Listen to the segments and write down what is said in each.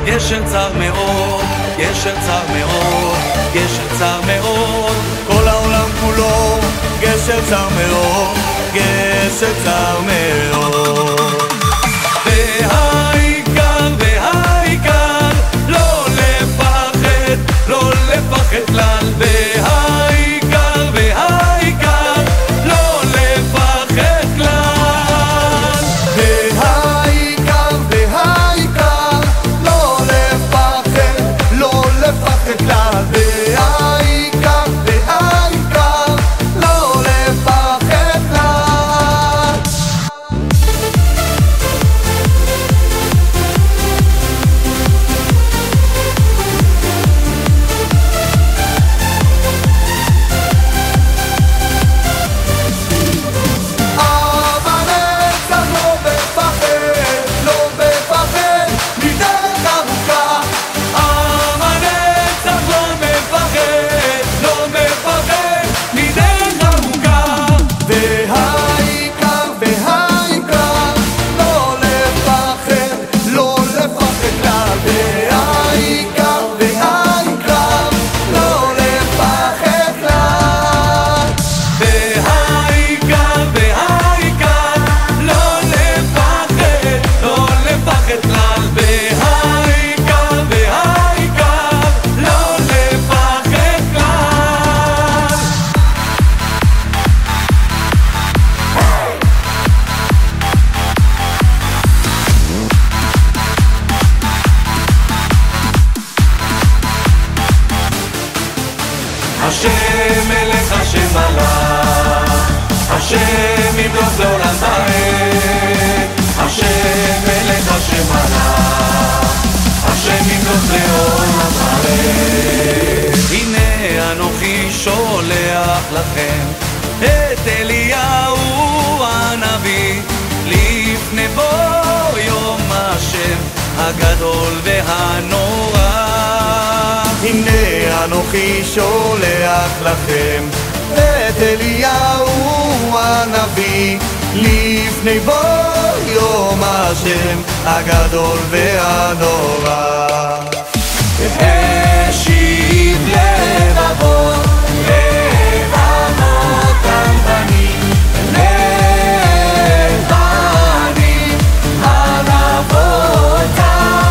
גשר צר מאוד, גשר צר מאוד, גשר צר מאוד, כל העולם כולו גשר צר מאוד, גשר צר מאוד. והעיקר, והעיקר, לא לפחד, לא לפחד כלל. והעיקר, והעיקר, לא לפחד כלל. והעיקר, והעיקר, לא לפחד, לא לפחד כלל. והעיקר, והעיקר, לא לפחד כלל. השם מלך, השם מלך, השם ימלוך לעולם ועד. השם מלך, השם מלך, השם ימלוך לעולם ועד. הנה אנוכי שולח לכם את אליהו הנביא, לפני בוא יום השם הגדול והנורא. הנה אנוכי שולח לכם את אליהו הנביא, לפני בוא יום השם הגדול והנורא. השיב לבבות, לבבות על בנים, לבנים על אבותם.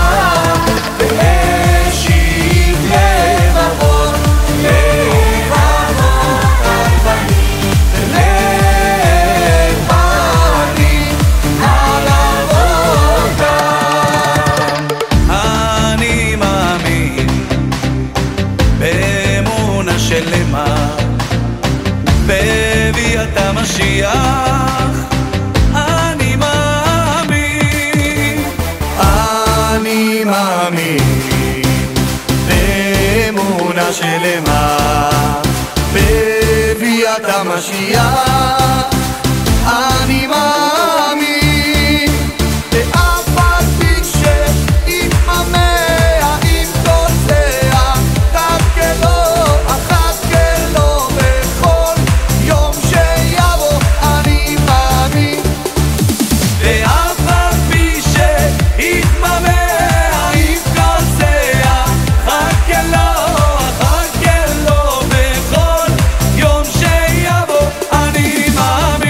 בביאת המשיח אני מאמין, אני מאמין באמונה שלמה בביאת המשיח. אני מאמין ואף על פי שיתממע עם תוצאה, אחכה לו בכל יום שיבוא. אני מאמין ואף על פי שיתממע עם תוצאה, אחכה לו בכל יום שיבוא. אני מאמין.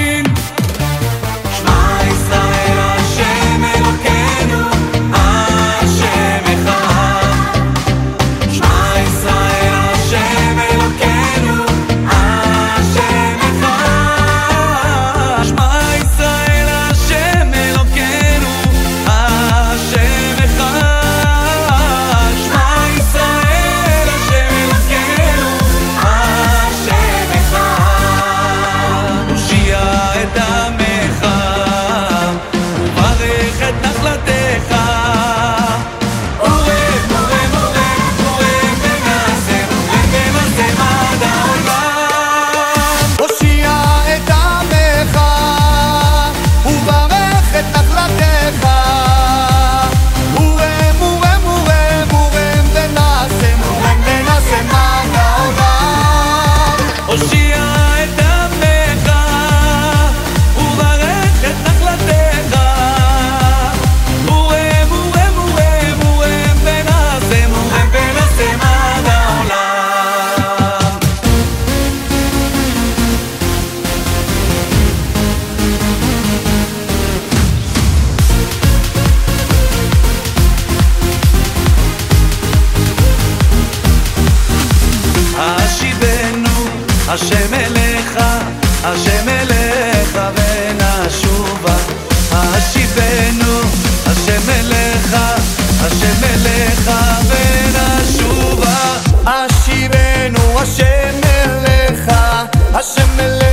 השם אליך ונשובה, השיבנו השם אליך, השם אליך